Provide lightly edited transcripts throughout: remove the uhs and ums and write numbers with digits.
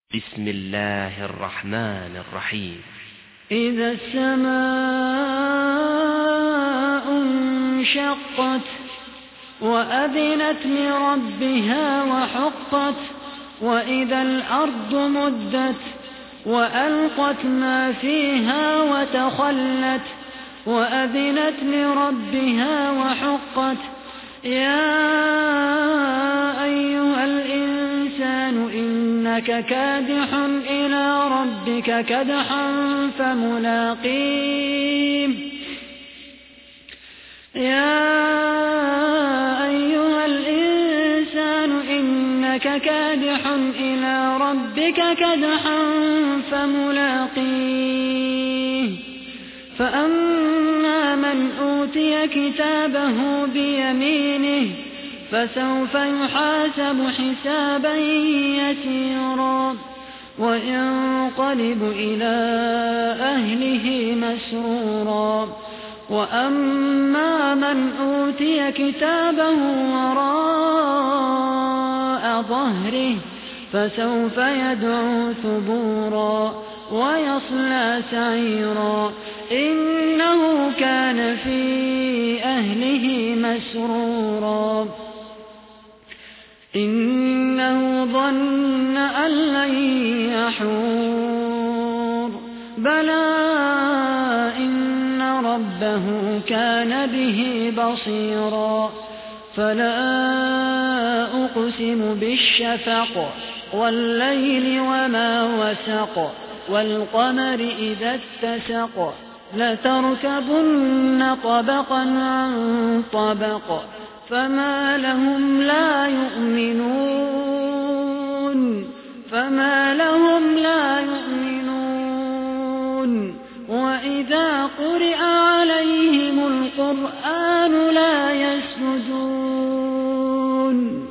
بسم الله الرحمن الرحيم. إذا السماء انشقت وأذنت لربها وحقت وإذا الأرض مدت وألقت ما فيها وتخلت وأذنت لربها وحقت يا أيها الإنسان إنك كادح إلى ربك كدحا فملاقيه يا أيها الإنسان إنك كادح إلى ربك كدحا فملاقيه فأما من أوتي كتابه بيمينه فسوف يحاسب حسابا يسيرا وينقلب إلى أهله مسرورا وأما من أوتي كتابه وراء ظهره فسوف يدعو ثبورا ويصلى سعيرا إنه كان في أهله مسرورا إنه ظن أن لن يحور بلى إن ربه كان به بصيرا فلا أقسم بالشفق والليل وما وسق والقمر إذا اتسق لتركبن طبقا عن طبق فما لهم لا يؤمنون وإذا قرئ عليهم القرآن لا يسجدون.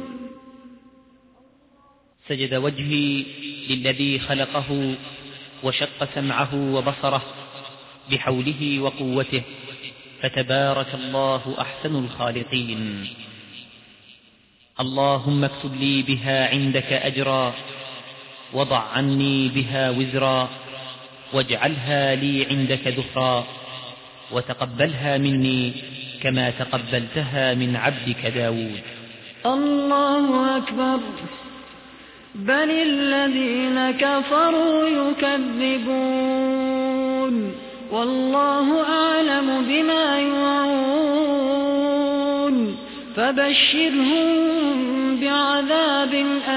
سجد وجهي للذي خلقه وشق سمعه وبصره بحوله وقوته فتبارك الله أحسن الخالقين. اللهم اكتب لي بها عندك أجرا وضع عني بها وزرا واجعلها لي عندك ذخرا وتقبلها مني كما تقبلتها من عبدك داود. الله أكبر. بل الذين كفروا يكذبون والله أعلم بما يوعون فبشرهم بعذاب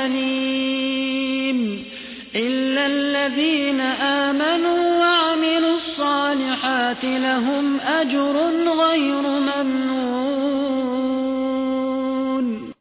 أليم إلا الذين آمنوا وعملوا الصالحات لهم أجر غير ممنون.